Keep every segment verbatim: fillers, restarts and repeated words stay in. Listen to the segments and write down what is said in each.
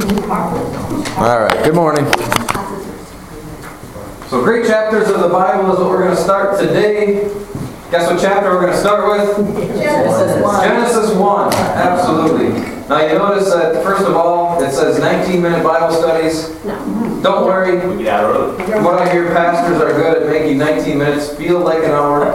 All right, good morning. So great chapters of the Bible is what we're going to start today. Guess what chapter we're going to start with? Genesis one. Genesis one, absolutely. Now you notice that, first of all, it says nineteen minute Bible studies. No. Don't worry. We get out early. What I hear pastors are good at making nineteen minutes feel like an hour.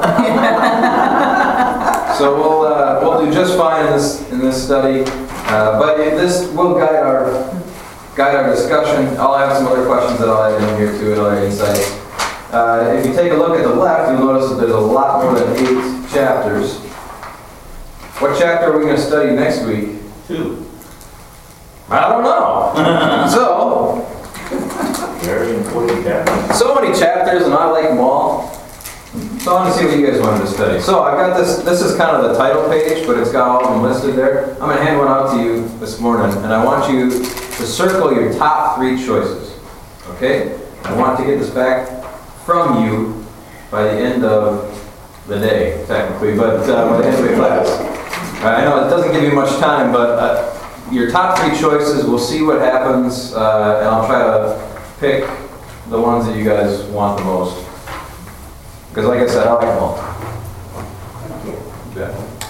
So we'll uh, we'll do just fine in this in this study. Uh, but this will guide our guide our discussion. I'll have some other questions that I'll add in here too, and other insights. Uh, if you take a look at the left, you'll notice that there's a lot more than eight chapters. What chapter are we going to study next week? Two. I don't know. So, Very important chapter. so many chapters, and I like them all. So I want to see what you guys wanted to study. So I've got this. This is kind of the title page, but it's got all of them listed there. I'm going to hand one out to you this morning, and I want you to circle your top three choices. Okay? I want to get this back from you by the end of the day, technically, but uh, by the end of the class. Uh, I know it doesn't give you much time, but uh, your top three choices, we'll see what happens, uh, and I'll try to pick the ones that you guys want the most. Because like I said, I like them all. Yeah.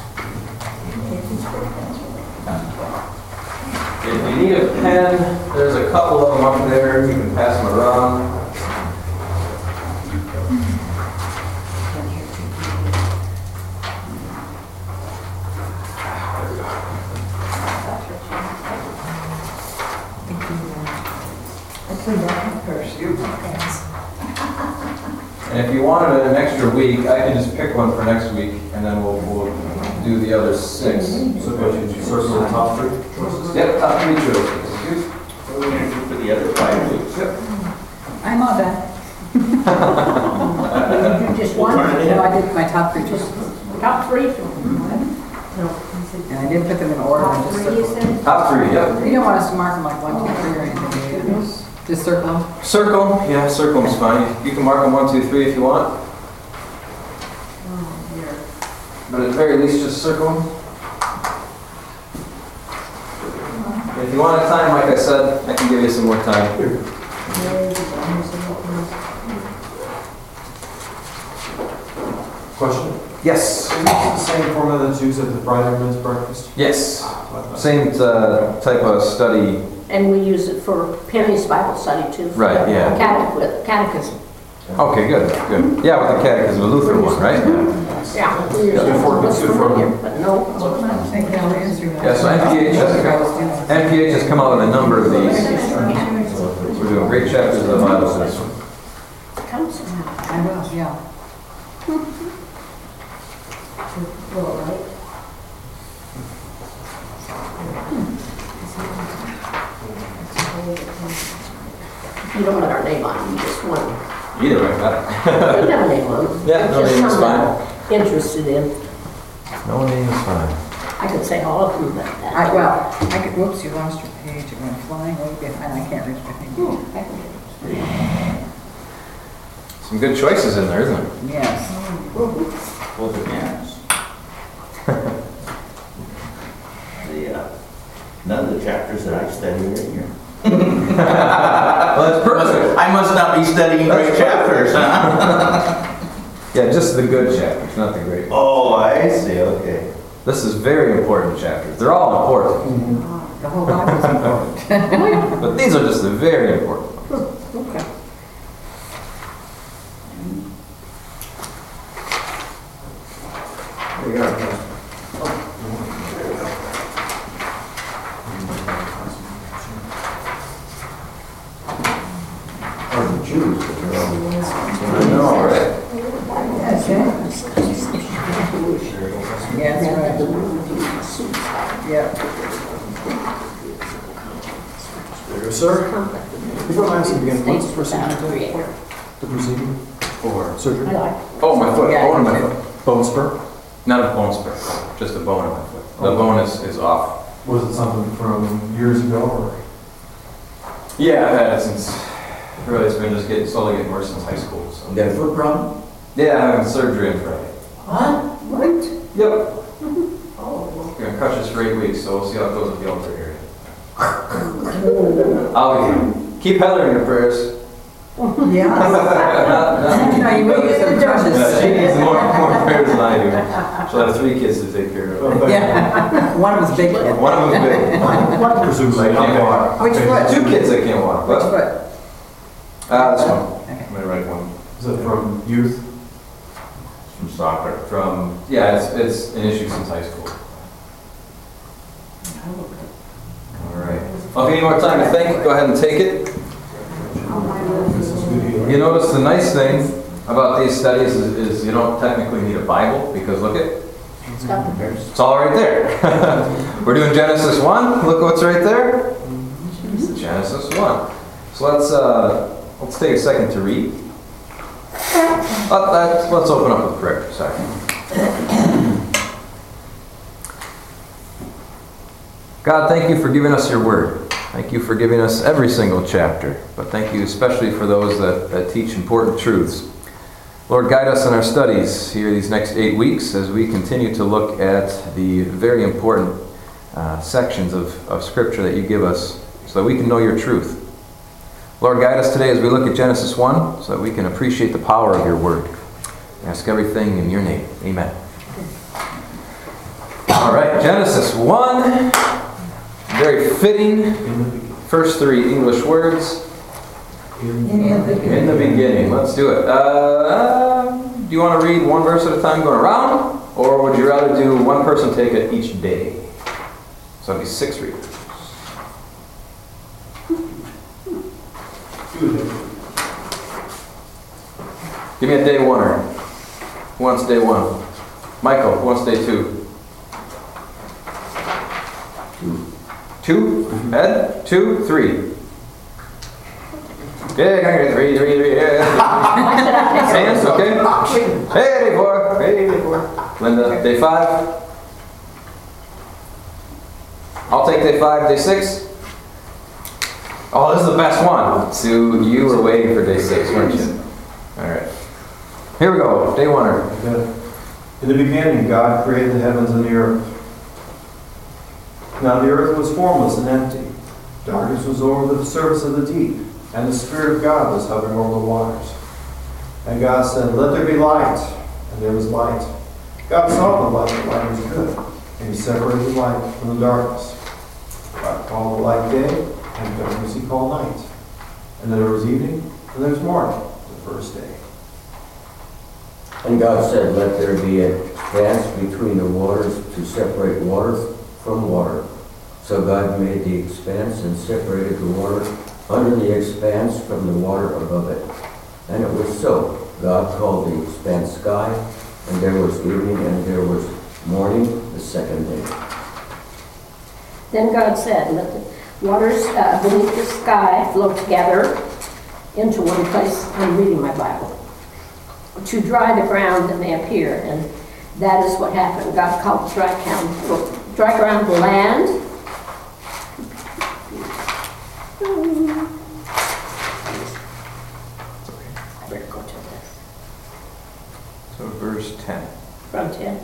If you need a pen, there's a couple of them up there. You can pass them around. And if you wanted an extra week, I can just pick one for next week, and then we'll, we'll do the other six. So what you circle the top three choices? Yep, top three choices. What are we going to do for the other five weeks? Yep. I'm on that. You just one? Turn it in. No, I did my top three, just top three. And I didn't put them in order, I just circled. Top three, yep. You don't want us to mark them like one, two, three, or anything, do you? Just circle them. Circle, yeah, circle them's fine. You can mark them one, two, three if you want. But at the very least, just circle them. If you want a time, like I said, I can give you some more time. Question? Yes. Is it the same formula that's used at the Friday men's breakfast? Yes. Same uh, type of study. And we use it for Penny's Bible study too. for Right, the yeah. catech- Catechism. Okay, good, good. Yeah, with the catechism, the Lutheran one, right? Yeah. we use Yeah, it before it for gets too familiar, far. But no. I think I'll answer that. Yeah, so N P H has, N P H has come out with a number of these. We're doing great chapters of the Bible for this one. Council. I will, yeah. Well, right. You don't want our name on it, you just want, Either way, got you it. have a name on it. Yeah, no Just name is some fine. that I'm Interested in. No name is fine. I could say all of them, but that. I, well, I could, whoops, you lost your page, it went flying way behind, I can't reach my thing. Hmm, I can get Some good choices in there, isn't there? Yes. Well, the parents. The, uh, none of the chapters that I study are in here. Well, that's perfect. I must not be studying great chapters, huh? Yeah, just the good chapters, not the great. Oh, I see, okay. This is very important chapters. They're all important, The whole Bible's important. but these are just the very important ones. Okay. There you go. Hard to choose, but they're all. I know, right? Yes, yeah. Yeah, that's right. Yeah. There you go, sir. Before I ask you again, what's the procedure today? Creator. The procedure for surgery? I like. Oh, my foot, Yeah, bone in my you foot. Bone spur? Not a bone spur, just a bone in my foot. The bone is, is off. Was it something from years ago or? Yeah, I've had it since, really, it's been just getting, slowly getting worse since high school, so. You got a foot problem? Yeah, I'm having surgery on Friday. What? What? Yep. Oh, Gonna cut this for eight weeks, so we'll see how it goes with the alter area. I'll keep Heather in your prayers. Yeah. Not- not- No, you will use some crushes. Yeah, she needs more, more prayers than I do. She'll have three kids to take care of. Yeah. One of them's big kid. One of them's big. Presumably not water. Which foot? Two kids that can't walk. Which But, foot? uh, this one. Okay. My right one. Is it from youth? From soccer. From, yeah, it's, it's an issue since high school. All right. Well, if you need more time to think, go ahead and take it. This is good. You notice the nice thing about these studies is, is you don't technically need a Bible, because look at, It's got the verse. it's all right there. We're doing Genesis one. Look what's right there. Genesis one. So let's uh, let's take a second to read. Uh, let's, let's open up with prayer for a second. God, thank you for giving us your word. Thank you for giving us every single chapter, but thank you especially for those that, that teach important truths. Lord, guide us in our studies here these next eight weeks as we continue to look at the very important uh, sections of, of Scripture that you give us so that we can know your truth. Lord, guide us today as we look at Genesis one so that we can appreciate the power of your word. I ask everything in your name. Amen. All right, Genesis one. Very fitting. First three English words. In the In the beginning. Let's do it. Uh, do you want to read one verse at a time going around? Or would you rather do one person take it each day? So it'd be six readers. Give me a day oneer. Who wants day one? Michael, who wants day two? Two? Ed? Two? Three? Yeah, three, three, three, yeah. Hands, okay? Hey, day four. Hey, day four. Linda, day five. I'll take day five, day six. Oh, this is the best one. Sue, you were waiting for day six, weren't you? All right. Here we go. Day one. Okay. In the beginning, God created the heavens and the earth. Now the earth was formless and empty. Darkness was over the surface of the deep, and the Spirit of God was hovering over the waters. And God said, "Let there be light," and there was light. God saw the light, that light was good, and He separated the light from the darkness. God called the light day, and darkness He called night. And then there was evening, and there was morning, the first day. And God said, "Let there be a expanse between the waters to separate water from water." So God made the expanse and separated the water under the expanse from the water above it. And it was so. God called the expanse sky, and there was evening and there was morning the second day. Then God said, "Let the waters uh, beneath the sky flow together into one place." I'm reading my Bible. "To dry the ground that may appear." And that is what happened. God called the dry ground, dry ground land. I better go to this. So verse ten. From ten.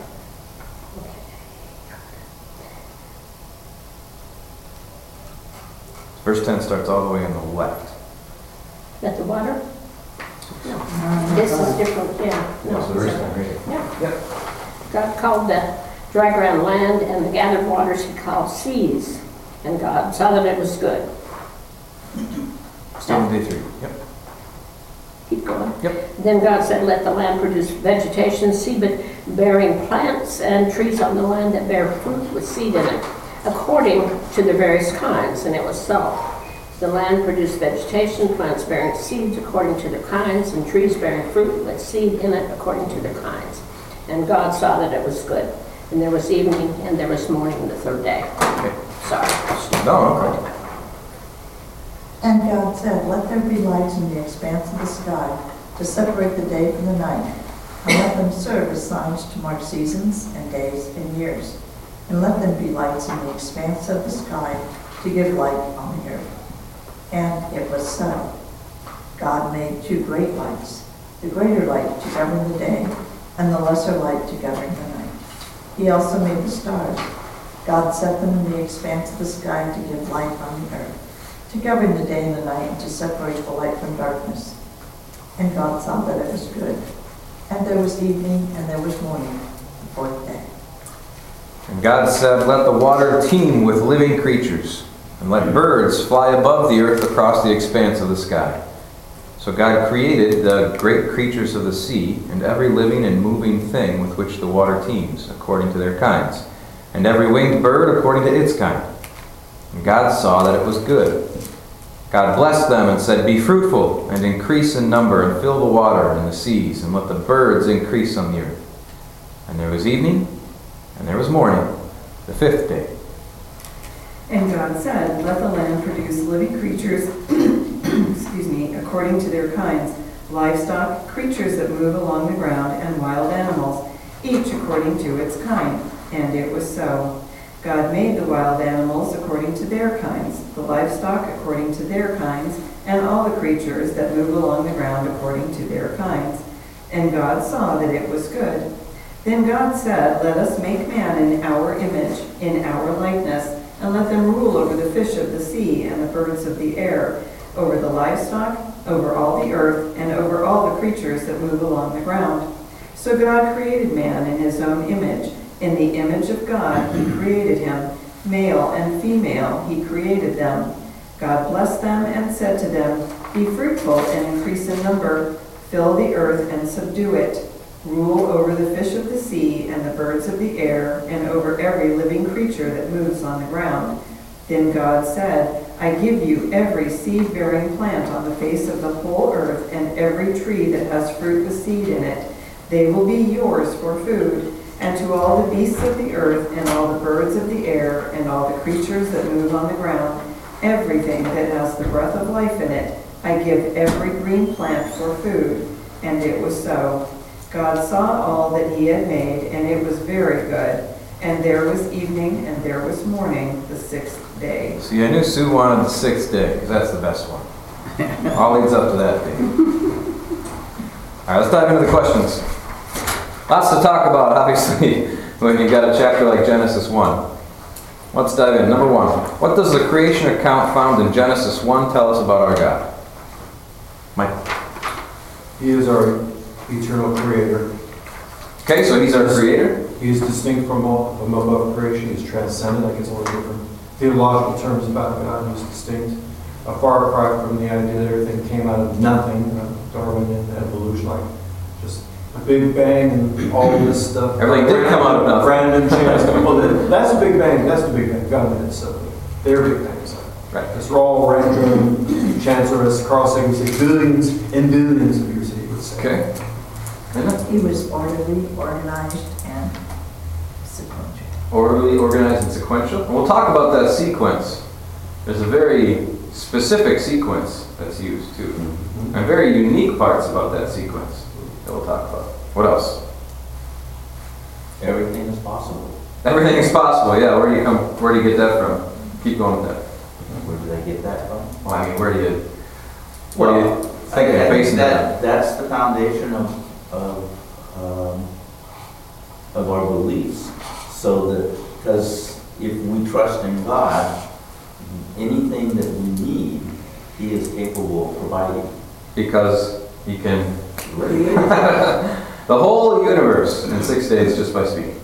Verse ten starts all the way on the left. That the water? No. No, This no, is different, yeah. No, That's the verse ten, right? Yeah. Yep. God called the dry ground land, and the gathered waters He called seas. And God saw that it was good. Still on day three. Yep. Keep going. Yep. Then God said, "Let the land produce vegetation, seed-bearing plants, and trees on the land that bear fruit with seed in it, according to their various kinds." And it was so. The land produced vegetation, plants bearing seeds according to their kinds, and trees bearing fruit with seed in it according to their kinds. And God saw that it was good. And there was evening, and there was morning the third day. Okay. Sorry. No, okay. And God said, "Let there be lights in the expanse of the sky to separate the day from the night, and let them serve as signs to mark seasons and days and years. And let them be lights in the expanse of the sky to give light on the earth." And it was so. God made two great lights, the greater light to govern the day, and the lesser light to govern the night. He also made the stars. God set them in the expanse of the sky to give light on the earth, to govern the day and the night, and to separate the light from darkness. And God saw that it was good. And there was evening, and there was morning, the fourth day. And God said, "Let the water teem with living creatures, and let birds fly above the earth across the expanse of the sky." So God created the great creatures of the sea, and every living and moving thing with which the water teems, according to their kinds, and every winged bird according to its kind. And God saw that it was good. God blessed them and said, "Be fruitful, and increase in number, and fill the water and the seas, and let the birds increase on the earth." And there was evening, and there was morning, the fifth day. And God said, "Let the land produce living creatures, excuse me, according to their kinds, livestock, creatures that move along the ground, and wild animals, each according to its kind." And it was so. God made the wild animals according to their kinds, the livestock according to their kinds, and all the creatures that move along the ground according to their kinds. And God saw that it was good. Then God said, "Let us make man in our image, in our likeness, and let them rule over the fish of the sea and the birds of the air, over the livestock, over all the earth, and over all the creatures that move along the ground." So God created man in his own image. In the image of God he created him. Male and female he created them. God blessed them and said to them, "Be fruitful and increase in number. Fill the earth and subdue it. Rule over the fish of the sea and the birds of the air, and over every living creature that moves on the ground." Then God said, "I give you every seed-bearing plant on the face of the whole earth, and every tree that has fruit with seed in it. They will be yours for food. And to all the beasts of the earth, and all the birds of the air, and all the creatures that move on the ground, everything that has the breath of life in it, I give every green plant for food." And it was so. God saw all that he had made, and it was very good. And there was evening, and there was morning, the sixth day. See, I knew Sue wanted the sixth day, because that's the best one. All leads up to that day. All right, let's dive into the questions. Lots to talk about, obviously, when you got a chapter like Genesis one. Let's dive in. Number one, what does the creation account found in Genesis one tell us about our God? Mike. He is our eternal creator. Okay, so he's our creator. He is distinct from all from above creation. He's transcendent. I guess all the different theological terms about God. He's distinct. A far cry from the idea that everything came out of nothing, uh, Darwinian evolution, like just a big bang and all this stuff. Everything did come out of nothing. Random chance. Well, that- that's a big bang. That's the big bang. God did it. So they're big bangs. Right. It's all random, chancerous, crossings, billions and billions of years. He would say. Okay. Linda? He was orderly, organized, and sequential. Orderly, organized, and sequential. And we'll talk about that sequence. There's a very specific sequence that's used too, and very unique parts about that sequence that we'll talk about. What else? Everything is possible. Everything is possible. Yeah. Where do you come? Where do you get that from? Keep going with that. Where did I get that from? Well, I mean, where do you? What do you Well, think I of think basing that, that? that's the foundation of, of, um, of our beliefs. So that, because if we trust in God, anything that we need, he is capable of providing. Because he can the whole universe in six days just by speaking.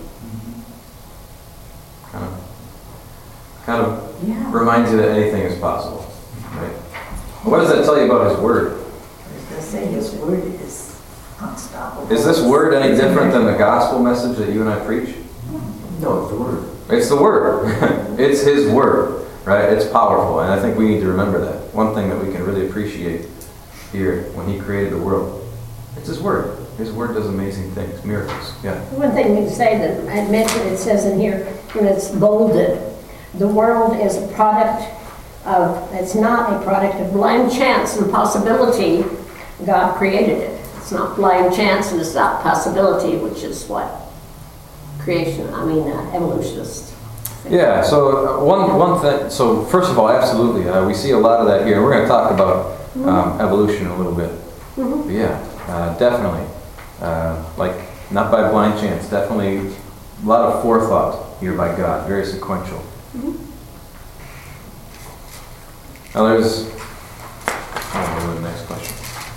Kind of, kind of Yeah. reminds you that anything is possible, right? What does that tell you about his word? I was going to say, his word is unstoppable. Is this word any different than the gospel message that you and I preach? No, it's the word. It's the word. It's his word, right? It's powerful, and I think we need to remember that. One thing that we can really appreciate here when he created the world, it's his word. His word does amazing things, miracles. Yeah. One thing you can say that I mentioned, it says in here, and it's bolded, the world is a product of, it's not a product of blind chance and possibility. God created it. It's not blind chance and it's not possibility, which is what creation, I mean, uh, evolutionists think. Yeah, so uh, one, one thing, so first of all, absolutely, uh, we see a lot of that here. We're going to talk about um, evolution a little bit. Mhm. But yeah, uh, definitely. Uh, like, not by blind chance, definitely a lot of forethought here by God, very sequential. Now there's, oh, what was the next question?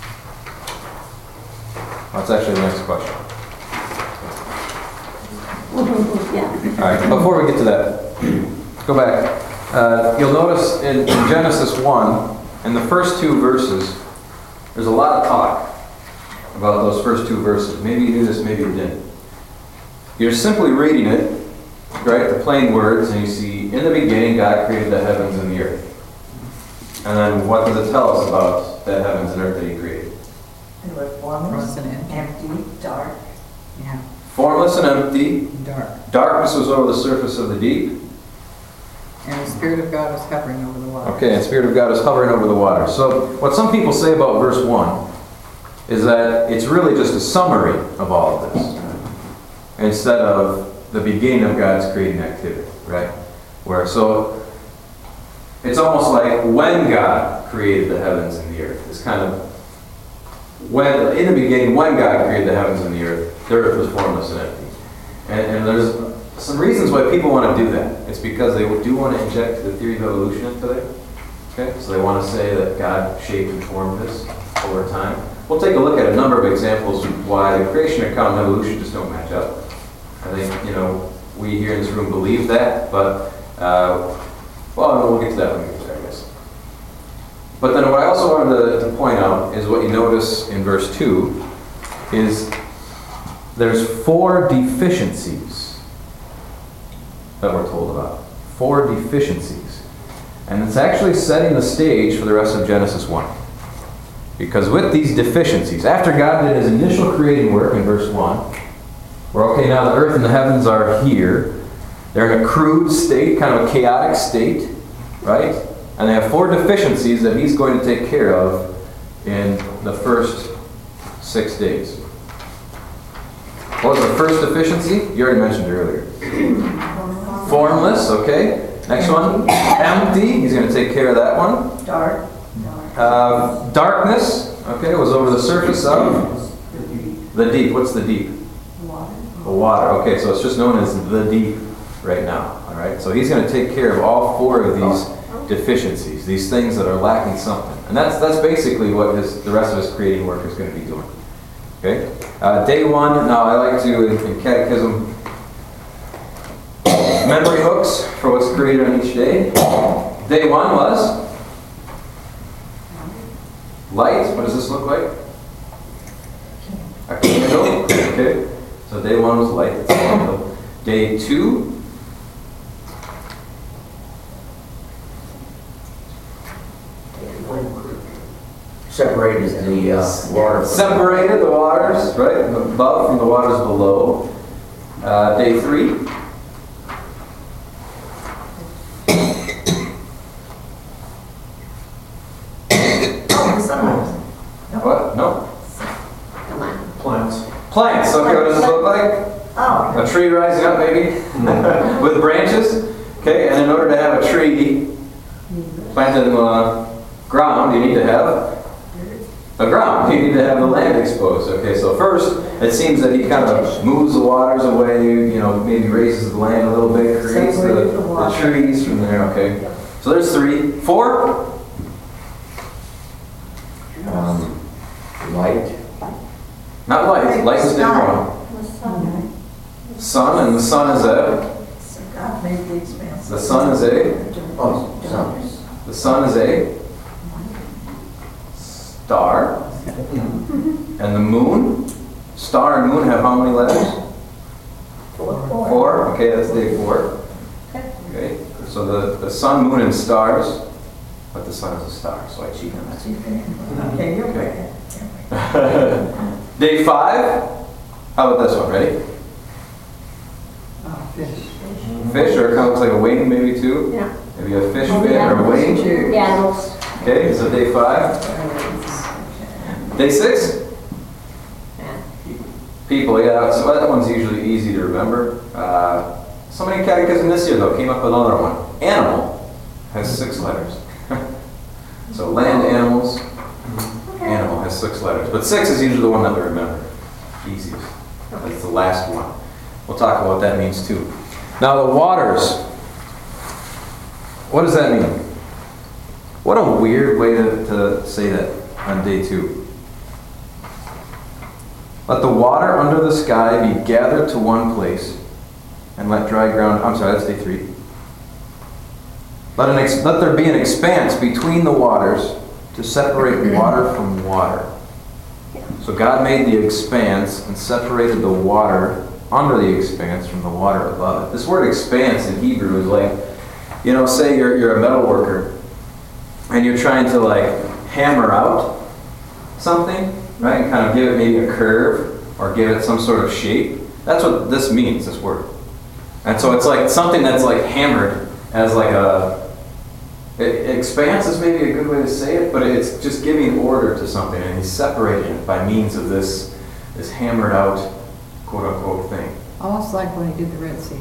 That's actually the next question. Yeah. All right, before we get to that, let's go back. Uh, you'll notice in, in Genesis one, in the first two verses, there's a lot of talk about those first two verses. Maybe you knew this, maybe you didn't. You're simply reading it, right, the plain words, and you see, in the beginning, God created the heavens and the earth. And then what does it tell us about that heavens and earth that he created? They were formless, Frozen and empty, dark. Yeah, Formless and empty, dark. darkness was over the surface of the deep. And the Spirit of God was hovering over the water. Okay, and the Spirit of God is hovering over the water. So what some people say about verse one is that it's really just a summary of all of this, instead of the beginning of God's creating activity, right? Where so it's almost like when God created the heavens and the earth. It's kind of when in the beginning, when God created the heavens and the earth, the earth was formless and empty. And, and there's some reasons why people want to do that. It's because they do want to inject the theory of evolution into there. Okay, so they want to say that God shaped and formed this over time. We'll take a look at a number of examples of why the creation account and evolution just don't match up. I think, you know, we here in this room believe that, but, uh, well, we'll get to that when we get there, I guess. But then what I also wanted to, to point out is what you notice in verse two is there's four deficiencies that we're told about. Four deficiencies. And it's actually setting the stage for the rest of Genesis one. Because with these deficiencies, after God did his initial creating work in verse one, where, okay, now the earth and the heavens are here. They're in a crude state, kind of a chaotic state, right? And they have four deficiencies that he's going to take care of in the first six days. What was the first deficiency? You already mentioned it earlier. Formless, okay. Next one. Empty. He's going to take care of that one. Dark. Uh, darkness, okay, was over the surface of the deep. What's the deep? Water. The water. Okay, so it's just known as the deep right now. All right, so he's going to take care of all four of these deficiencies, these things that are lacking something, and that's that's basically what his the rest of his creating work is going to be doing. Okay, uh, day one. Now I like to in, in catechism memory hooks for what's created on each day. Day one was light. What does this look like? A candle. Okay. So day one was light. It's a candle. Day two. Separated the uh, water. Separated the waters, right? Above from the waters below. Uh, day three. Sunlight. What? No. Come on. Plants. Plants. Okay, what does this look like? Oh. A tree rising up, maybe, with branches. Okay, and in order to have a tree planted in the ground, you need to have a ground. You need to have the land exposed. Okay, so first, it seems that he kind of moves the waters away, you know, maybe raises the land a little bit, creates the, Separated the the water. trees from there. Okay, so there's three. Four? Um, light. Not light. Light is different. Sun, and the sun is a, So God made the expanse. the sun is a, Oh, sun. the sun is a star. And the moon, star and moon have how many letters? Four. Okay, that's day four. Okay, so the, the sun, moon, and stars, but the sun is a star, so I cheat on that. Okay, you're Okay. right. Day five, how about this one, ready? Oh, fish. Fish, or it kind of looks like a wing maybe too. Yeah. Maybe a fish Oh, fin yeah. or a wing. The animals. Okay, so day five. Day six? Yeah. People, yeah, so that one's usually easy to remember. Uh, somebody in catechism this year, though, came up with another one. Animal has six letters. So land animals, animal has six letters. But six is usually the one that we remember. Easiest. That's the last one. We'll talk about what that means too. Now the waters, what does that mean? What a weird way to, to say that on day two. Let the water under the sky be gathered to one place, and let dry ground, I'm sorry, that's day three. Let, an ex, let there be an expanse between the waters to separate water from water. So God made the expanse and separated the water under the expanse from the water above it. This word expanse in Hebrew is like, you know, say you're, you're a metal worker and you're trying to like hammer out something, right? And kind of give it maybe a curve or give it some sort of shape. That's what this means, this word. And so it's like something that's like hammered as like a, it, expanse is maybe a good way to say it, but it's just giving order to something, and he's separating it by means of this, this hammered out, quote unquote thing. Almost like when he did the Red Sea.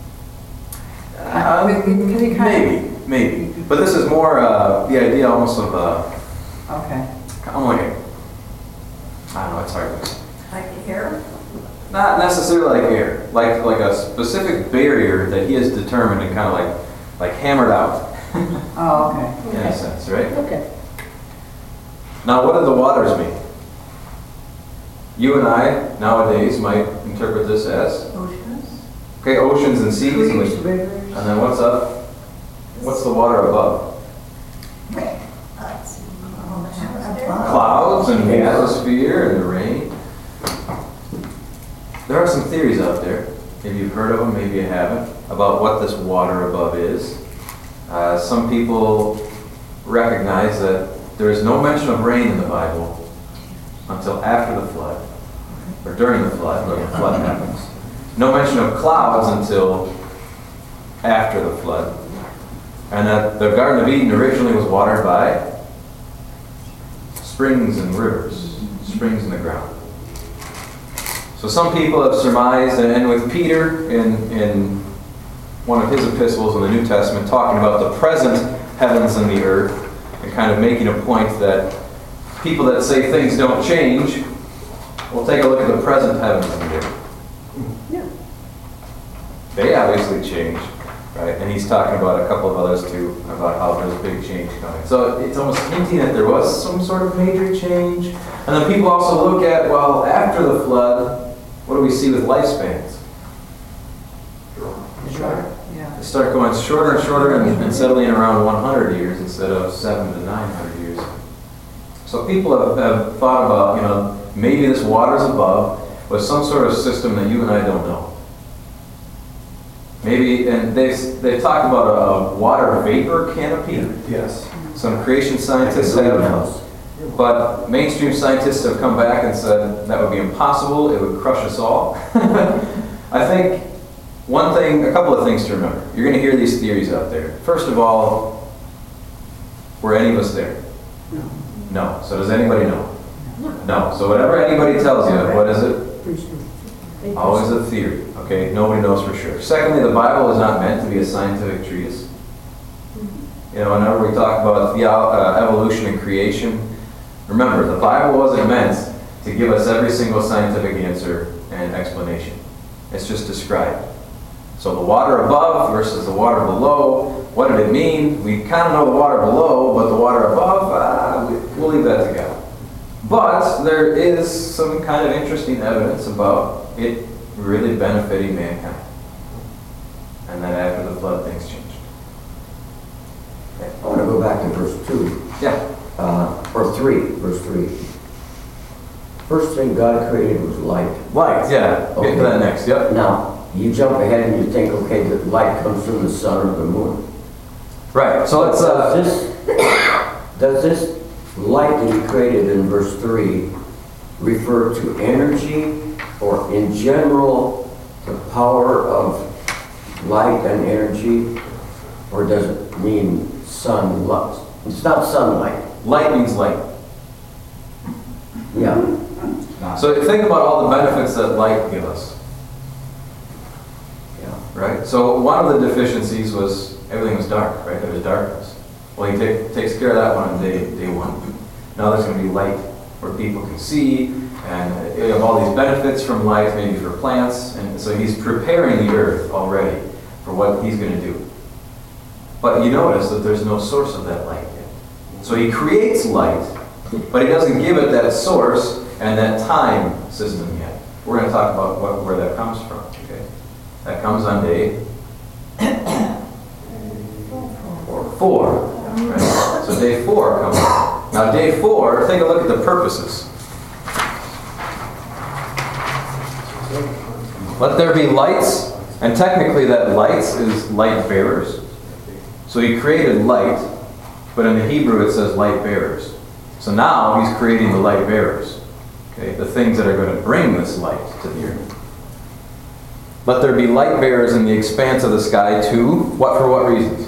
Uh, Can you kind maybe, maybe. But this is more uh, the idea almost of a, Okay. kind of like a, I don't know, it's hard to say. Like air? Not necessarily like air, like like a specific barrier that he has determined and kind of like like hammered out Oh, okay. in a sense, right? Okay. Now, what do the waters mean? You and I nowadays might interpret this as Oceans? okay, oceans and seas, and Creeks, and rivers. then what's up? What's the water above? Let's see. Clouds and the atmosphere and the rain. There are some theories out there. Maybe you've heard of them, maybe you haven't, about what this water above is. Uh, some people recognize that there is no mention of rain in the Bible until after the flood, or during the flood, when the flood happens. No mention of clouds until after the flood. And that the Garden of Eden originally was watered by springs and rivers, springs in the ground. So some people have surmised, and with Peter in, in one of his epistles in the New Testament, talking about the present heavens and the earth, and kind of making a point that people that say things don't change, will take a look at the present heavens and the earth. Yeah. They obviously change, right? And he's talking about a couple of others too, about how there's a big change coming. So it's almost hinting that there was some sort of major change. And then people also look at, well, after the flood, what do we see with lifespans? Sure. Yeah. They start going shorter and shorter and, and settling around one hundred years instead of seven to nine hundred years. So people have, have thought about, you know, maybe this water's above was some sort of system that you and I don't know. Maybe, and they've, they've talked about a, a water vapor canopy. Yes. Some creation scientists have, but mainstream scientists have come back and said that would be impossible, it would crush us all. I think one thing, a couple of things to remember. You're going to hear these theories out there. First of all, were any of us there? No. No. So does anybody know? No. So whatever anybody tells you, what is it? Always a theory, okay? Nobody knows for sure. Secondly, the Bible is not meant to be a scientific treatise. You know, whenever we talk about the, uh, evolution and creation, remember, the Bible wasn't meant to give us every single scientific answer and explanation. It's just described. So the water above versus the water below, what did it mean? We kind of know the water below, but the water above, uh, we, we'll leave that to God. But there is some kind of interesting evidence about it really benefiting mankind. And then after the flood, things changed. I want to go back to verse two, Yeah. uh, or three, verse three. First thing God created was light. Light, yeah. Get to that next, yep. Now, you jump ahead and you think, okay, the light comes from the sun or the moon. Right, so let's, uh, Does this, does this light that he created in verse three refer to energy, or in general, the power of light and energy, or does it mean sunlight? It's not sunlight. light means light. Yeah. So think about all the benefits that light gives us. Yeah. Right? So one of the deficiencies was everything was dark, right? There was darkness. Well, he take, takes care of that one on day, day one. Now there's going to be light where people can see, and you have all these benefits from light, maybe for plants, and so he's preparing the earth already for what he's going to do. But you notice that there's no source of that light yet. So he creates light, but he doesn't give it that source and that time system yet. We're going to talk about what, where that comes from. Okay, that comes on day four. Right? So day four comes. Now day four, take a look at the purposes. Let there be lights, and technically that lights is light bearers. So he created light, but in the Hebrew it says light bearers. So now he's creating the light bearers. Okay, the things that are going to bring this light to the earth. Let there be light bearers in the expanse of the sky too. What for what reasons?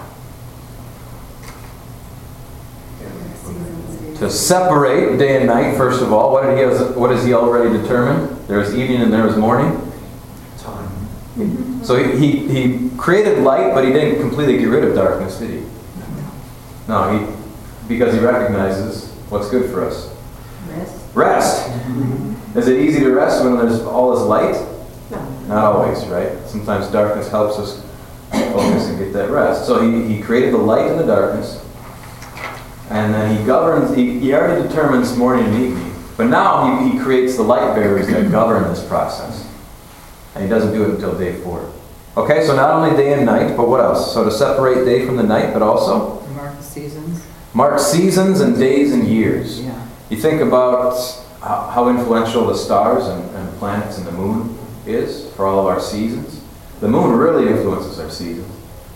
To separate day and night, first of all. What did he has, what has he already determined? There is evening and there is morning. Time. So he, he, he created light, but he didn't completely get rid of darkness, did he? No, he because he recognizes what's good for us. Rest. Rest. Is it easy to rest when there's all this light? Not always, right? Sometimes darkness helps us focus and get that rest. So he, he created the light and the darkness. And then he governs, he, he already determines morning and evening. But now he, he creates the light bearers that govern this process. And he doesn't do it until day four. Okay, so not only day and night, but what else? So to separate day from the night, but also? Mark the seasons. Mark seasons and days and years. Yeah. You think about how, how influential the stars and, and the planets and the moon is for all of our seasons. The moon really influences our seasons.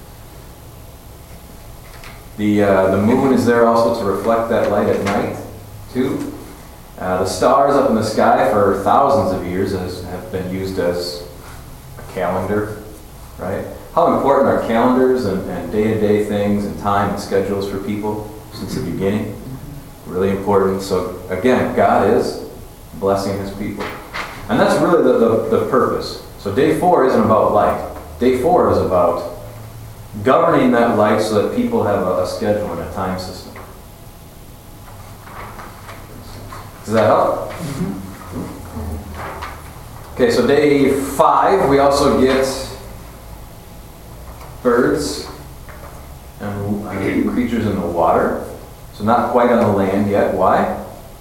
The, uh, the moon is there also to reflect that light at night, too. Uh, the stars up in the sky for thousands of years has, have been used as a calendar, right? How important are calendars and, and day-to-day things and time and schedules for people since the beginning? Really important. So again, God is blessing His people. And that's really the, the, the purpose. So day four isn't about light. Day four is about governing that light so that people have a, a schedule and a time system. Does that help? Mm-hmm. Okay, so day five, we also get birds and, and creatures in the water. So not quite on the land yet. Why?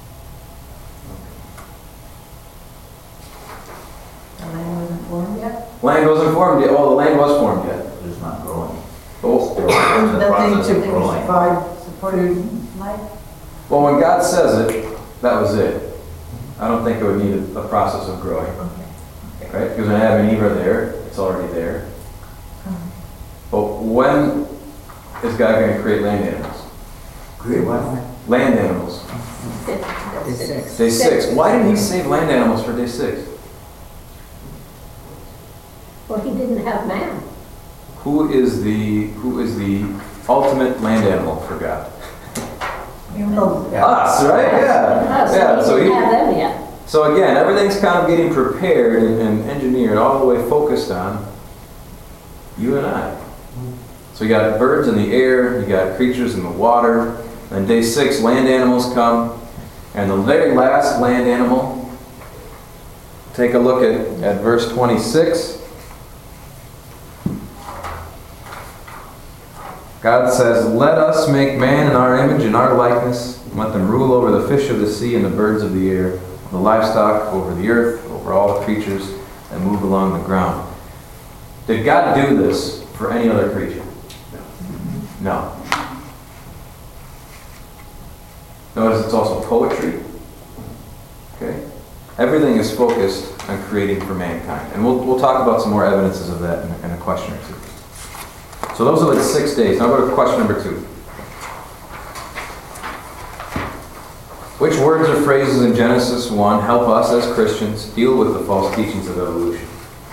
The land wasn't formed yet? Land wasn't formed yet. Well, the land was formed yet. It's not growing. Oh. There's the nothing process to of growing. provide supported life? Well, when God says it, that was it. I don't think it would need a, a process of growing. Okay. Right? Because when Adam and Eve are there, it's already there. But when is God going to create land animals? Create what? Land animals. Day six. Day six. Why did He save land animals for day six? Well, he didn't have man. Who is the who is the ultimate land animal for God? Humans. Us, right? Yeah. Us, Yeah. he So didn't he, have them yet. So again, everything's kind of getting prepared and, and engineered all the way focused on you and I. So you got birds in the air, you got creatures in the water, and day six, land animals come. And the very last land animal, take a look at, at verse twenty-six. God says, "Let us make man in our image, in our likeness, and let them rule over the fish of the sea and the birds of the air, the livestock, over the earth, over all the creatures that move along the ground." Did God do this for any other creature? No. Notice it's also poetry. Okay? Everything is focused on creating for mankind. And we'll, we'll talk about some more evidences of that in, in a question or two. So those are the six days. Now go to question number two. Which words or phrases in Genesis one help us as Christians deal with the false teachings of evolution?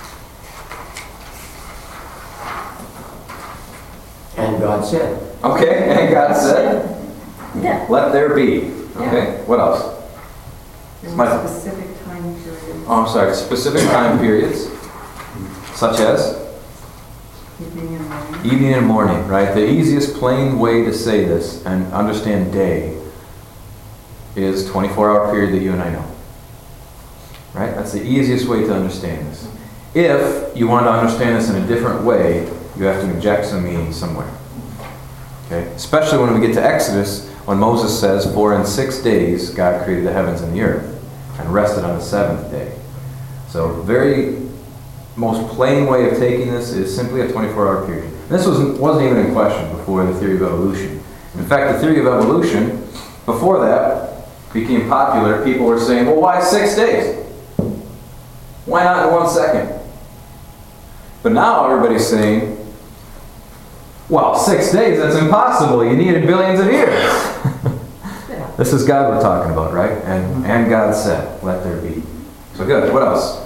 And God said. Okay, and God said, Yeah. "Let there be." Okay, what else? There My- were specific time periods. Oh, I'm sorry, specific time periods, such as Evening and morning. evening and morning, right? The easiest plain way to say this and understand day is twenty-four hour period that you and I know. Right? That's the easiest way to understand this. If you want to understand this in a different way, you have to inject some meaning somewhere. Okay? Especially when we get to Exodus, when Moses says, "For in six days God created the heavens and the earth, and rested on the seventh day." So very most plain way of taking this is simply a twenty-four hour period. This was, wasn't even in question before the theory of evolution. In fact, the theory of evolution, before that, became popular. People were saying, well, why six days? Why not in one second? But now everybody's saying, well, six days, that's impossible. You needed billions of years. This is God we're talking about, right? And, and God said, let there be. So good. What else?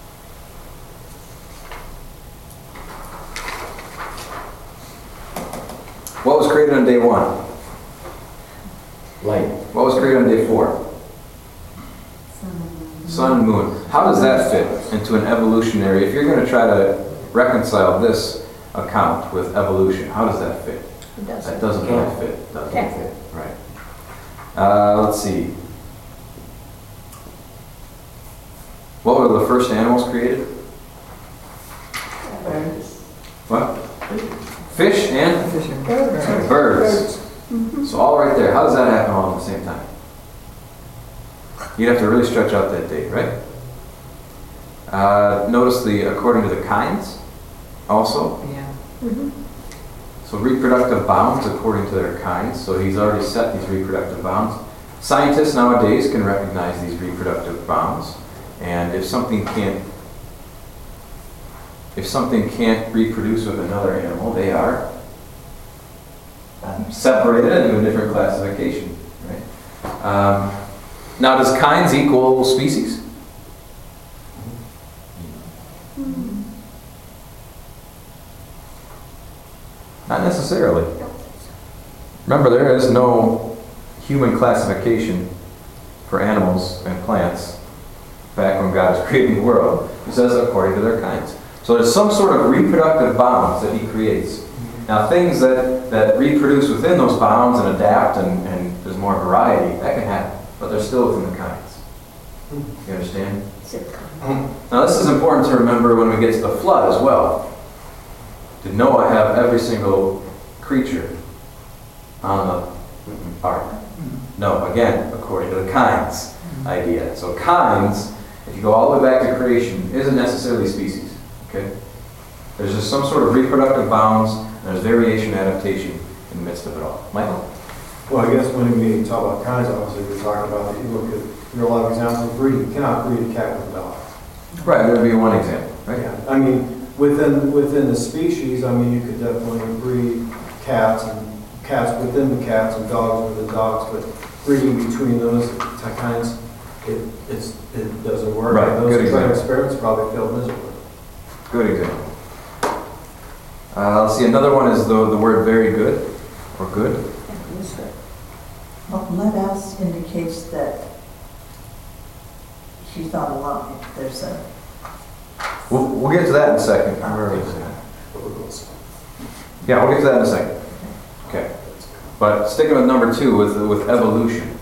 What was created on day one? Light. What was created on day four? Sun and moon. How does that fit into an evolutionary? If you're going to try to reconcile this account with evolution, how does that fit? It doesn't. That doesn't Can't. really fit. Doesn't Can't. fit. Right. Uh, let's see. What were the first animals created? What? Fish and Fish and birds. birds. So all right there. How does that happen all at the same time? You'd have to really stretch out that date, right? Uh, notice the according to the kinds also. Yeah. So reproductive bounds according to their kinds. So he's already set these reproductive bounds. Scientists nowadays can recognize these reproductive bounds. And if something can't if something can't reproduce with another animal, they are separated into a different classification. Right? Um, now, does kinds equal species? Not necessarily. Remember, there is no human classification for animals and plants back when God was creating the world. He says according to their kinds. So there's some sort of reproductive bounds that he creates. Now things that, that reproduce within those bounds and adapt and, and there's more variety, that can happen. But they're still within the kinds. You understand? Now this is important to remember when we get to the flood as well. Did Noah have every single creature on the ark? No, again, according to the kinds idea. So kinds, if you go all the way back to creation, isn't necessarily species. Okay? There's just some sort of reproductive bounds, and there's variation adaptation in the midst of it all. Michael? Well, I guess when we talk about kinds, obviously we're talking about, if you look at, there are a lot of examples of breeding. You cannot breed a cat with a dog. Right, that would be one example, right? Yeah, I mean, within, within the species, I mean, you could definitely breed cats and cats within the cats and dogs within dogs, but breeding between those kinds, it, it's, it doesn't work. Right, And those good kind of example. experiments probably failed miserably. Good example. Uh, let's see, another one is the, the word very good, or good. Well, let us indicates that she thought a lot. There's a, We'll, we'll get to that in a second. Yeah, we'll get to that in a second. Okay. But sticking with number two, with, with evolution.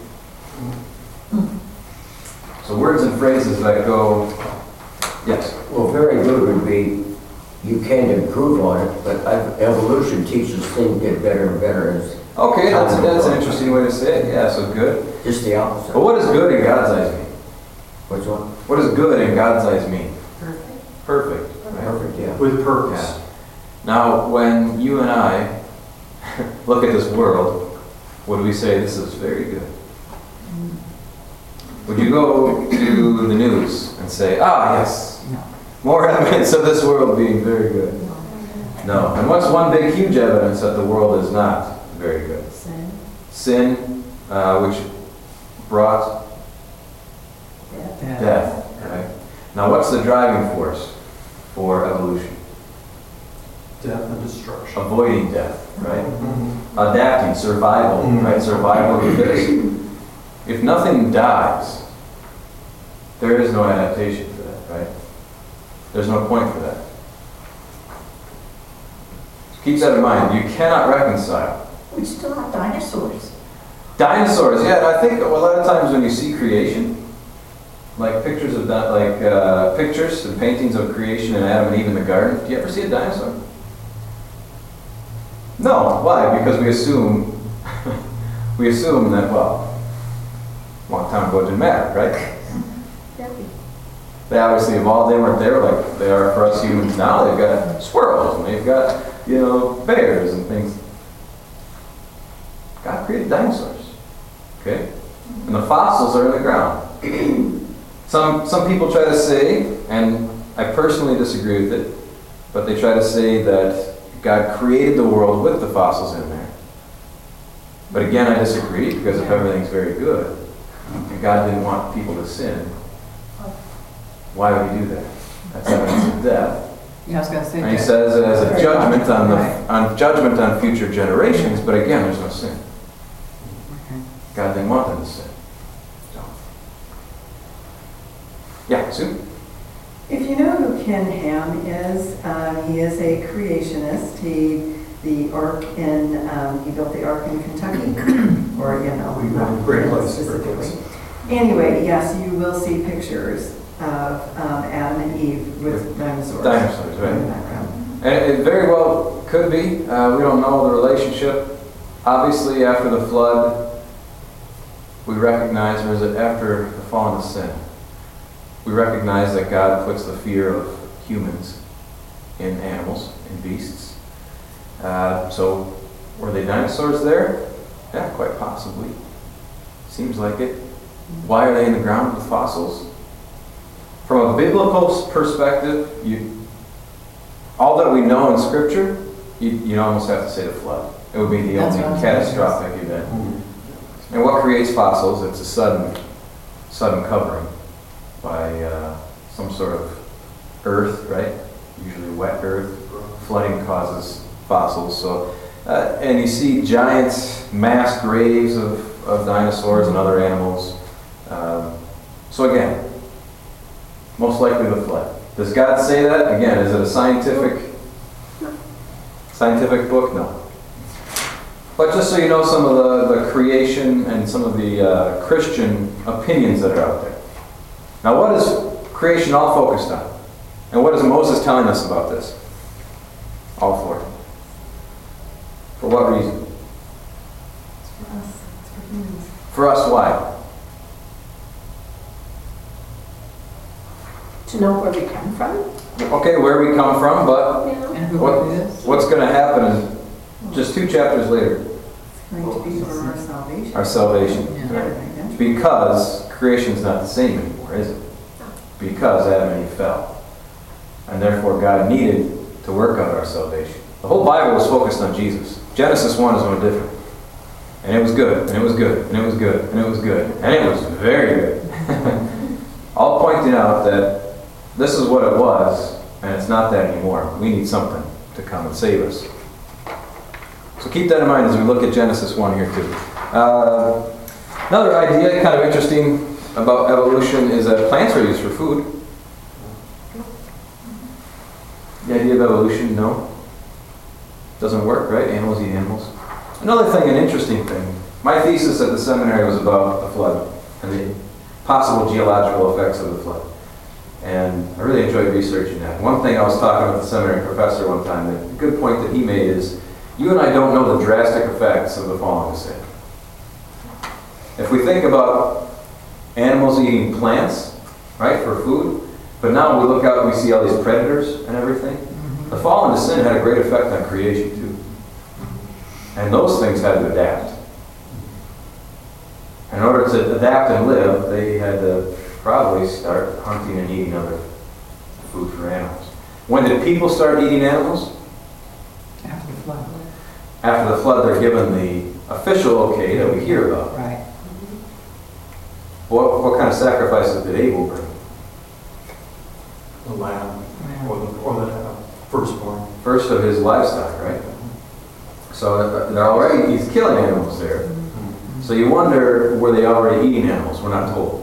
So words and phrases that go, yes. Well, very good would be, you can't improve on it, but ev- evolution teaches things get better and better. As Okay, that's, that's an interesting way to say it. Yeah, so good. just the opposite. But what does good in God's eyes mean? Which one? What does good in God's eyes mean? Perfect. Perfect. Right? Perfect, yeah. With purpose. Yeah. Now, when you and I look at this world, what do we say? This is very good. Would you go to the news and say, ah, yes, more evidence of this world being very good? No. And what's one big, huge evidence that the world is not very good? Sin. Sin, uh, which brought Death. death. Right? Now, what's the driving force for evolution? Death and destruction. Avoiding death, right? Mhm. Adapting, survival, Mhm. right? Survival of the fittest. If nothing dies, there is no adaptation for that, right? There's no point for that. Keep that in mind. You cannot reconcile. we still have dinosaurs. Dinosaurs, yeah, and I think a lot of times when you see creation, like pictures of that, like uh, pictures and paintings of creation and Adam and Eve in the garden, do you ever see a dinosaur? No. Why? Because we assume we assume that, well, a long time ago it didn't matter, right? They obviously evolved. They weren't there like they are for us humans now. They've got squirrels and they've got, you know, bears and things. God created dinosaurs, okay? And the fossils are in the ground. Some, some people try to say, and I personally disagree with it, but they try to say that God created the world with the fossils in there. But again, I disagree, because if everything's very good, and God didn't want people to sin, why would he do that? That's evidence of death. Yeah, I was gonna say And he that. says it as a Very judgment on the, right. on judgment on future generations, but again, there's no sin. Okay. God didn't want them to sin. So. Yeah, Sue? If you know who Ken Ham is, um, he is a creationist. He, the Ark in, um, he built the Ark in Kentucky, or, you know, We not went great place, great specifically. place. Anyway, yes, you will see pictures of um, Adam and Eve with dinosaurs. Dinosaurs, right. In the background. And it very well could be. Uh, we don't know the relationship. Obviously, after the flood, we recognize, or is it after the fall into sin? We recognize that God puts the fear of humans in animals, in beasts. Uh, so, were they dinosaurs there? Yeah, quite possibly. Seems like it. Why are they in the ground with fossils? From a biblical perspective, you, all that we know in Scripture, you, you almost have to say the flood. It would be the That's only what I'm saying, yes. catastrophic event. And what creates fossils? It's a sudden, sudden covering by uh, some sort of earth, right? Usually wet earth. Flooding causes fossils. So, uh, and you see giant mass graves of, of dinosaurs and other animals. Um, so again, most likely the flood. Does God say that? Again, is it a scientific scientific book? No. But just so you know some of the, the creation and some of the uh, Christian opinions that are out there. Now, what is creation all focused on? And what is Moses telling us about this? All four. For what reason? It's for us. It's for humans. For us, why? To know where we come from, Okay, where we come from, but you know? And who what, it is? what's going to happen is just two chapters later, It's going to be for our salvation. our salvation. Yeah. Right. Because creation's not the same anymore, is it? Because Adam and Eve fell. And therefore God needed to work out our salvation. The whole Bible was focused on Jesus. Genesis one is no different. And it was good, and it was good, and it was good, and it was good, and it was very good. All pointing out that this is what it was, and it's not that anymore. We need something to come and save us. So keep that in mind as we look at Genesis one here too. Uh, another idea, kind of interesting about evolution, is that plants are used for food. The idea of evolution, no. Doesn't work, right? Animals eat animals. Another thing, an interesting thing. My thesis at the seminary was about the flood and the possible geological effects of the flood. And I really enjoyed researching that. One thing I was talking with the seminary professor one time, the good point that he made is, you and I don't know the drastic effects of the fall into sin. If we think about animals eating plants, right, for food, but now we look out and we see all these predators and everything, the fall into sin had a great effect on creation too. And those things had to adapt. In order to adapt and live, they had to probably start hunting and eating other food for animals. When did people start eating animals? After the flood. After the flood, they're given the official okay that we hear about. Right. What, what kind of sacrifices did Abel bring? The lamb, Yeah. or the, or the uh, firstborn. First of his livestock, right? So they're already, he's killing animals there. So you wonder, were they already eating animals? We're not told.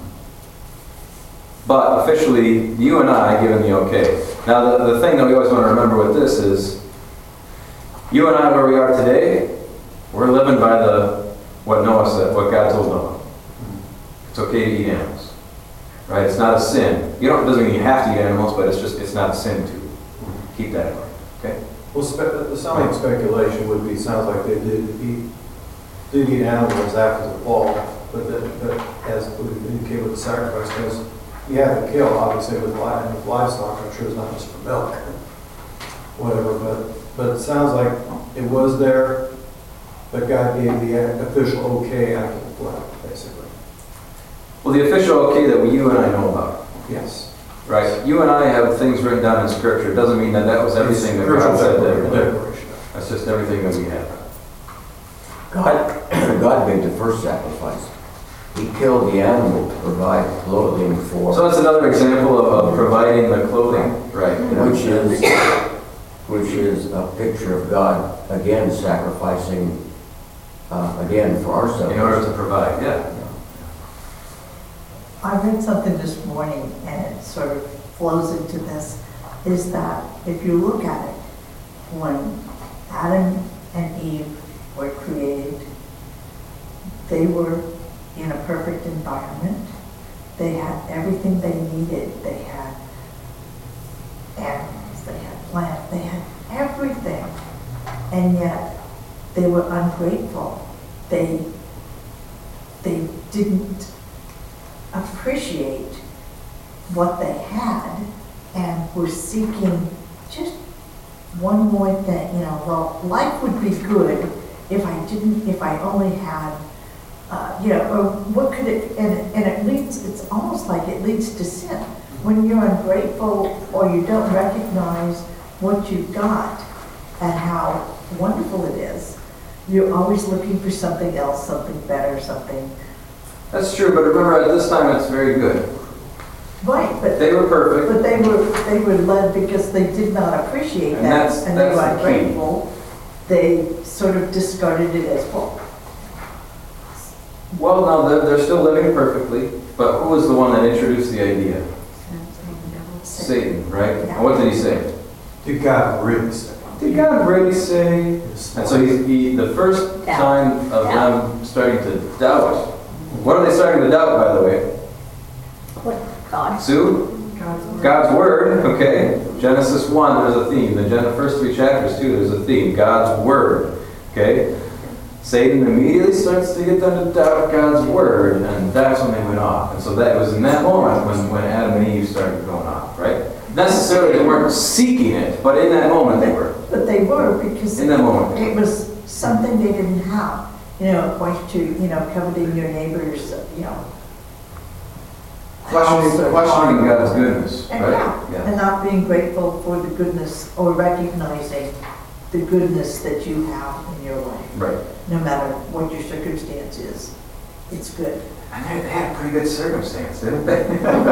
But officially, you and I given the okay. Now the, the thing that we always want to remember with this is, you and I where we are today, we're living by the what Noah said, what God told Noah. It's okay to eat animals. Right? It's not a sin. You don't, it doesn't mean you have to eat animals, but it's just, it's not a sin to keep that in mind. Okay? Well, spe- the sounding speculation would be, sounds like they did eat did eat animals after the fall, but that, but as we indicated with the sacrifice, because you have to kill, obviously, with li- with livestock. I'm sure it's not just for milk, whatever, but, but it sounds like it was there, but God gave the official okay after the flood, basically. Well, the official okay that you and I know about, Yes. right? You and I have things written down in Scripture. It doesn't mean that that was everything that God said that. Declaration. That's just everything that we have. God, God made the first sacrifice. He killed the animal to provide clothing for, So that's another example of, of providing the clothing, right? which is, which is a picture of God, again, sacrificing, uh, again, for ourselves. In order to provide, yeah. I read something this morning, and it sort of flows into this, is that if you look at it, when Adam and Eve were created, they were in a perfect environment. They had everything they needed. They had animals, they had plants, they had everything. And yet, they were ungrateful. They, they didn't appreciate what they had and were seeking just one more thing, you know, well, life would be good if I didn't, if I only had, uh, you know, or what could it, and, and it leads, it's almost like it leads to sin. When you're ungrateful or you don't recognize what you've got and how wonderful it is, you're always looking for something else, something better, something. That's true, but remember at this time it's very good. Right, but They were perfect. but they were they were led because they did not appreciate And that, that's- and they that's were the key. ungrateful. They sort of discarded it as well. Well, no, they're, they're still living perfectly, but who was the one that introduced the idea? Satan, right? And what did he say? Did God really say? Did God really say? And so he, he the first Doubt. time of Doubt. them starting to doubt. What are they starting to doubt, by the way? What, God? Sue? God's word. God's word, okay. Genesis one, there's a theme. The Gen- first three chapters, too, there's a theme. God's word, okay. Satan immediately starts to get them to doubt God's word, and that's when they went off. And so that was in that moment when, when Adam and Eve started going off, right? Necessarily they weren't seeking it, but in that moment they were. But they were because In that moment. it was something they didn't have. You know, quite to you know, coveting your neighbor's, you know. house Questioning, or questioning farm. God's goodness, And, right? yeah, and not being grateful for the goodness or recognizing the goodness that you have in your life. Right. No matter what your circumstance is, it's good. And they, they had a pretty good circumstance, didn't they?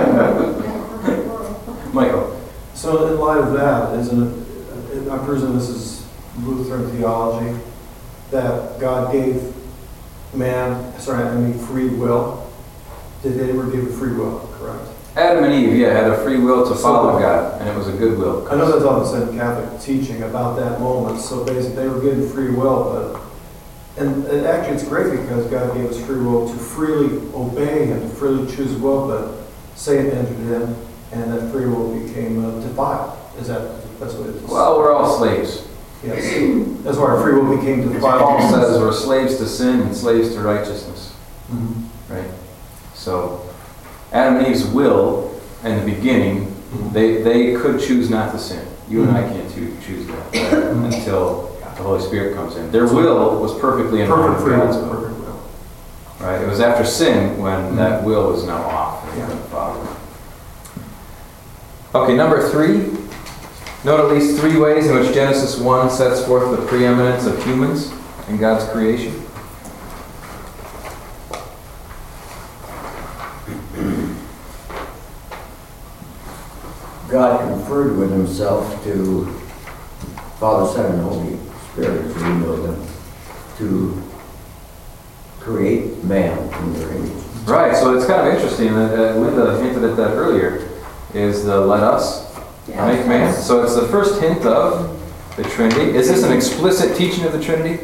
Michael. So in light of that, isn't it, I presume this is Lutheran theology, that God gave man, sorry, I mean free will. Did they ever give free will, correct? Adam and Eve, yeah, had a free will to So- follow God, and it was a good will. I know that's obviously in Catholic teaching about that moment, so basically they were given free will, but, and, and actually it's great because God gave us free will to freely obey Him, to freely choose will, but Satan entered in, and that free will became uh, defiled. Is that, that's what it is? Well, we're all slaves. Yes. That's why our free will became As defiled. Paul says, we're slaves to sin and slaves to righteousness, Mhm. right? So, Adam and Eve's will, in the beginning, they, they could choose not to sin. You and I can't choo- choose that right? until the Holy Spirit comes in. Their will was perfectly in line Perfect with free God's will, will, perfect will. right? It was after sin when that will was now off. and Yeah. couldn't follow. Okay, number three. Note at least three ways in which Genesis one sets forth the preeminence of humans in God's creation. God conferred with himself to Father, Son, and Holy Spirit, as we know them, to create man in their image. Right, so it's kind of interesting that uh, Linda hinted at that earlier, is the let us make man. So it's the first hint of the Trinity. Is this an explicit teaching of the Trinity?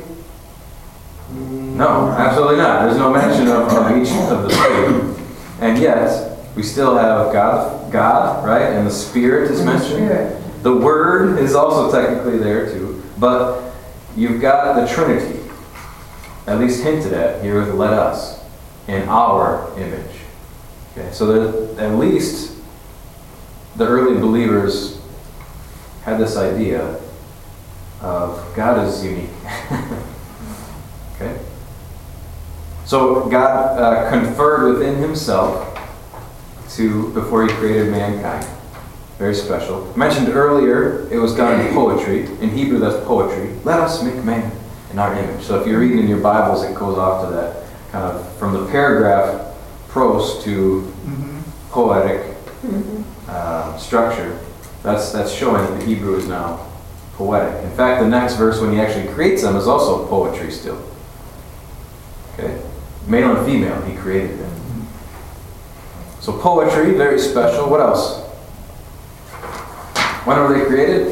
No, absolutely not. There's no mention of, of each of the three. And yet, we still have God, God, right? And the Spirit is And the mentioned. Spirit. The Word is also technically there too. But you've got the Trinity. at least hinted at here with let us, in our image. Okay, so that at least the early believers had this idea of God is unique. Okay? So God uh, conferred within himself to before he created mankind. Very special. I mentioned earlier it was done in poetry. In Hebrew that's poetry. Let us make man in our image. So if you're reading in your Bibles, it goes off to that kind of from the paragraph prose to Mm-hmm. poetic uh, structure. That's that's showing that the Hebrew is now poetic. In fact, the next verse when he actually creates them is also poetry still. Okay? Male and female, he created them. So poetry, very special. What else? When were they created?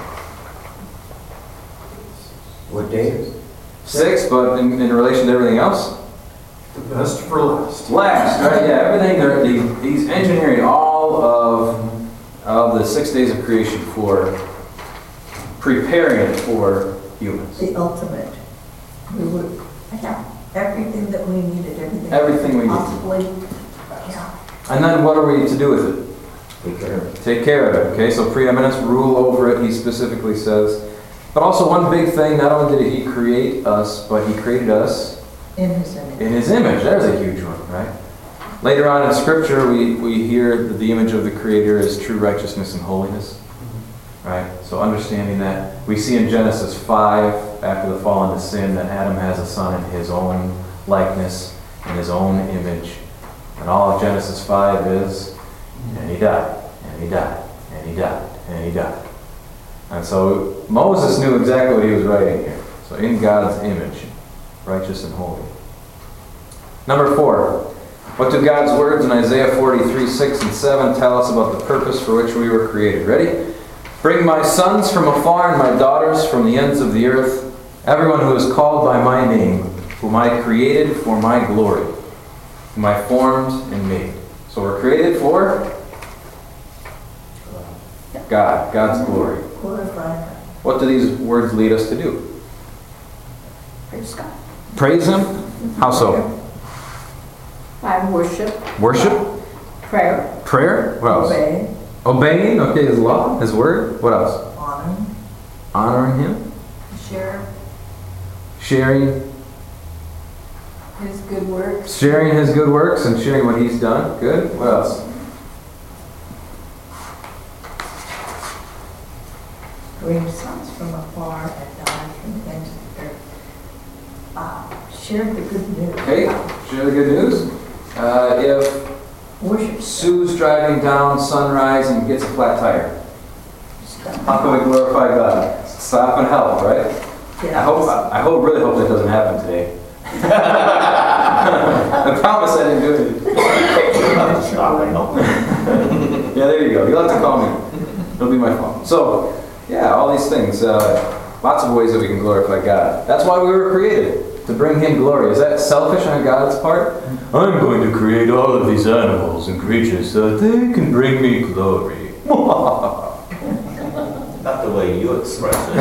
What day? Six, but in, in relation to everything else? The best for last. Last, right? Yeah, everything, they're- they- he's engineering all of, of the six days of creation for preparing it for humans. The ultimate. We would have everything that we needed, everything. Everything we need. Possibly, yeah. And then what are we to do with it? Take care of it. Take care of it, okay? So preeminence, rule over it, he specifically says. But also one big thing, not only did he create us, but he created us In his image. in his image. There's a huge one, right? Later on in Scripture, we, we hear that the image of the Creator is true righteousness and holiness, right? So understanding that, we see in Genesis five, after the fall into sin, that Adam has a son in his own likeness, in his own image. And all of Genesis five is, and he died, and he died, and he died, and he died. And so Moses knew exactly what he was writing here. So in God's image, righteous and holy. Number four, what do God's words in Isaiah forty-three, six and seven tell us about the purpose for which we were created? Ready? Bring my sons from afar and my daughters from the ends of the earth, everyone who is called by my name, whom I created for my glory, whom I formed and made. So we're created for God, God's glory. Glorify him. What do these words lead us to do? Praise God. Praise Him? How so? By worship. Worship? Prayer. Prayer? What else? Obey, Obeying, okay, His law, His word. What else? honor, Honoring Him. Share Sharing, his good works. sharing His good works and sharing what He's done. Good. What else? bring sons from afar and daughters from the ends of the earth. Uh, share the good news. Okay, share the good news. Uh, if Worship. Sue's driving down Sunrise and gets a flat tire, how can we glorify God? Stop and help, right? I hope, I hope, really hope that doesn't happen today. I promise I didn't do it. Stop and help. Yeah, there you go. You'll have to call me. It'll be my fault. So, yeah, all these things. Uh, lots of ways that we can glorify God. That's why we were created, to bring Him glory. Is that selfish on God's part? I'm going to create all of these animals and creatures so that they can bring me glory. Not the way you express it.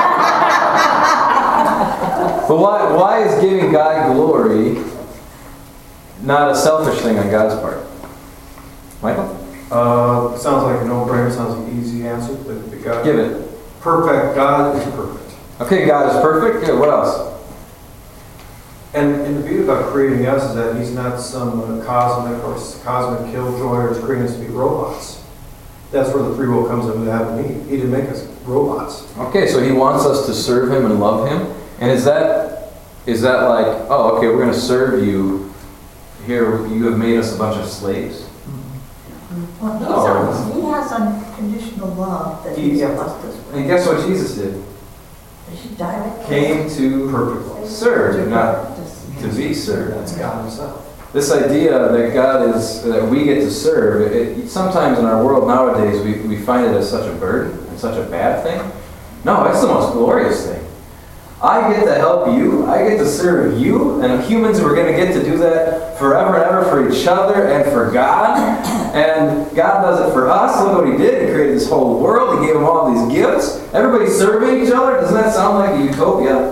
But why, why is giving God glory not a selfish thing on God's part? Michael? Uh, sounds like a no-brainer, sounds like an easy answer, but the God. Give it. Perfect, God is perfect. Okay, God is perfect. Good. What else? And, and the beauty about creating us is that He's not some uh, cosmic or s- cosmic killjoy or is creating us to be robots. That's where the free will comes into Adam and Eve. He didn't make us robots. Okay, so He wants us to serve Him and love Him. And is that is that like, oh, okay, we're going to serve you. Here, you have made us a bunch of slaves. Well, he's No. on- he has unconditional love that He- he's yeah. blessed us with. And guess what Jesus did? He died. Came to Perfect. serve, not to be served. That's God Himself. This idea that God is, that we get to serve, it, it, sometimes in our world nowadays we, we find it as such a burden and such a bad thing. No, it's the most glorious thing. I get to help you, I get to serve you, and humans are going to get to do that forever and ever for each other and for God. And God does it for us. Look what He did. He created this whole world. He gave them all these gifts. Everybody's serving each other. Doesn't that sound like a utopia?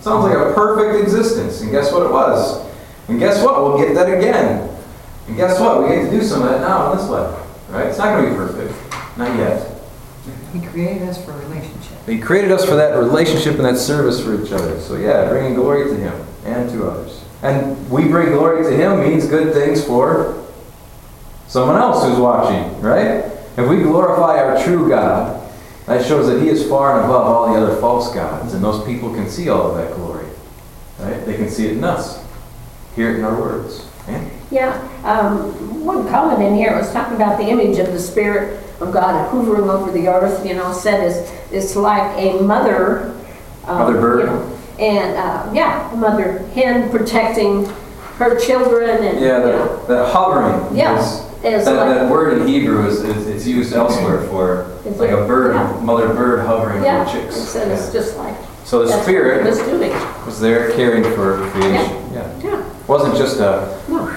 Sounds like a perfect existence. And guess what it was? And guess what? We'll get that again. And guess what? We get to do some of that now in this life. Right? It's not going to be perfect. Not yet. He created us for a relationship. He created us for that relationship and that service for each other. So yeah, bringing glory to Him and to others. And we bring glory to Him means good things for someone else who's watching, right? If we glorify our true God, that shows that He is far and above all the other false gods, and those people can see all of that glory, right? They can see it in us, hear it in our words. Yeah? Yeah, um, one comment in here was talking about the image of the Spirit of God hovering over the earth, you know, said it's, it's like a mother. um, Mother bird? you know, And, uh, yeah, a mother hen protecting her children and, Yeah, you know. that, that hovering. Yeah, is- it's that, like- that word in Hebrew is, is it's used elsewhere for It's like a bird, yeah. mother bird hovering Yeah, over it chicks. said it's Yeah. just like. So the that's Spirit what it was doing. was there caring for creation. Yeah. Yeah, Wasn't just a no.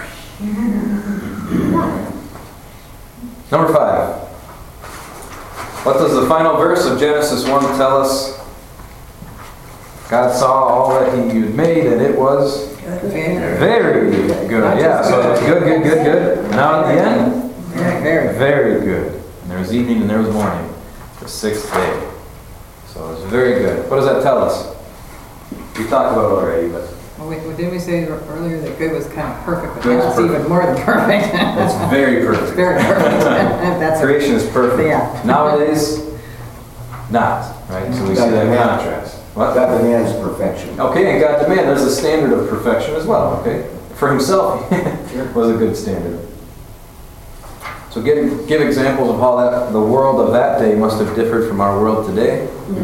No. number five. What does the final verse of Genesis one tell us? God saw all that He had made, and it was Very, very good. Yeah, so it was good, good, good, good. Now at the end, very, very. very good. And there was evening and there was morning, the sixth day. So it was very good. What does that tell us? We talked about it already, but Well, we, well, didn't we say earlier that good was kind of perfect, but Good is now it's perfect. even more than perfect? it's very perfect. It's very perfect. That's it. Creation is perfect. Yeah. Nowadays, not. Right? So we see that contrast. What? God demands perfection. Okay, and God demands, there's a standard of perfection as well, okay? For Himself, was a good standard. So give, give examples of how that the world of that day must have differed from our world today.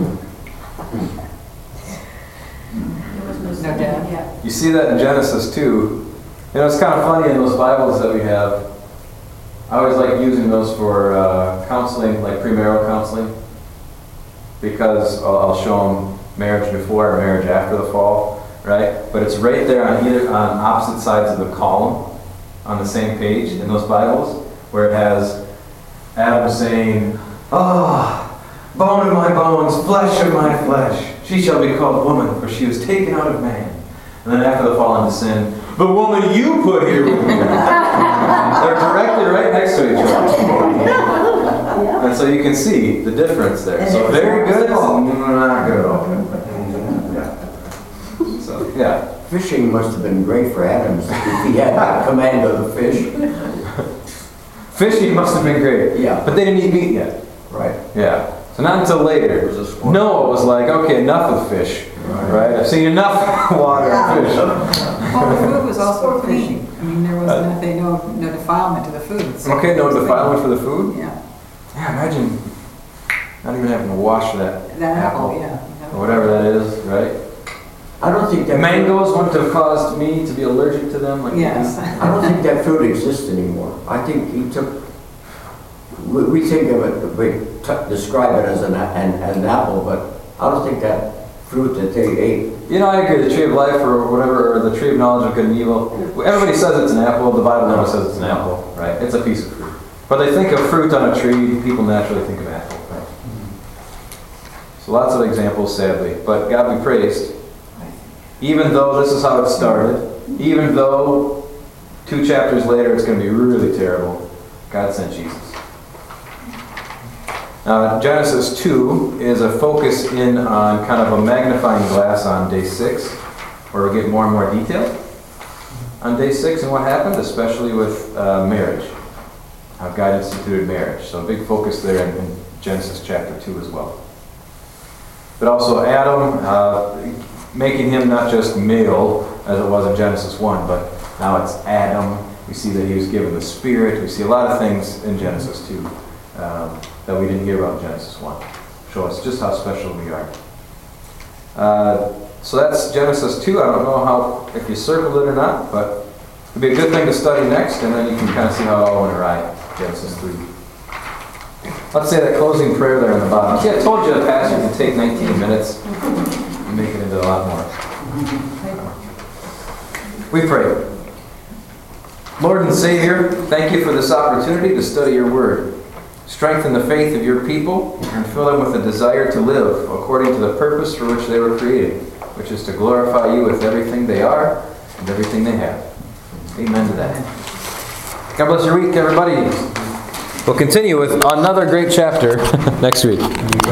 No doubt. You see that in Genesis two. You know, it's kind of funny in those Bibles that we have. I always like using those for uh, counseling, like premarital counseling, because I'll, I'll show them marriage before and marriage after the fall, right? But it's right there on either on opposite sides of the column on the same page in those Bibles, where it has Adam saying, "Ah, oh, bone of my bones, flesh of my flesh. She shall be called woman, for she was taken out of man." And then after the fall into sin, "The woman you put here with me." They're directly right next to each other. And so you can see the difference there. So very good, not good at all. So, yeah. Fishing must have been great for Adam if he had command of the fish. Fishing must have been great. Yeah. But they didn't eat meat yet. Right. Yeah. So not until later. Noah was like, okay, enough of fish. Right? I've seen enough water and fish. Well, the food was also clean. I mean, there was nothing, no, no defilement to the food. so Okay, no it was defilement for the food? clean. Yeah, Yeah, imagine not even having to wash that that apple, apple. yeah. Or whatever that is, right? I don't think that Mangoes wouldn't have caused me to be allergic to them. Like Yes. I don't think that fruit exists anymore. I think he took. We, we think of it, we t- describe it as an, an an apple, but I don't think that fruit that they ate. You know, I agree. The tree of life, or whatever, or the tree of knowledge of good and evil. Everybody says it's an apple. The Bible never says it's an apple, right? It's a piece of fruit. But they think of fruit on a tree. People naturally think of apple, right? So lots of examples, sadly. But God be praised. Even though this is how it started, even though two chapters later it's going to be really terrible, God sent Jesus. Now, Genesis two is a focus in on kind of a magnifying glass on day six, where we get more and more detail on day six and what happened, especially with uh, marriage, how God instituted marriage. So a big focus there in, in Genesis chapter two as well. But also Adam, uh, making him not just male, as it was in Genesis one, but now it's Adam. We see that he was given the Spirit. We see a lot of things in Genesis two. Um, that we didn't hear about in Genesis one. Show us just how special we are. Uh, so that's Genesis two. I don't know how if you circled it or not, but it'd be a good thing to study next, and then you can kind of see how it all went awry. Genesis three. Let's say that closing prayer there on the bottom. See, I told you the passage can take nineteen minutes and make it into a lot more. We pray. Lord and Savior, thank you for this opportunity to study your word. Strengthen the faith of your people and fill them with a desire to live according to the purpose for which they were created. which is to glorify you with everything they are and everything they have. Amen to that. God bless your week, everybody. We'll continue with another great chapter next week.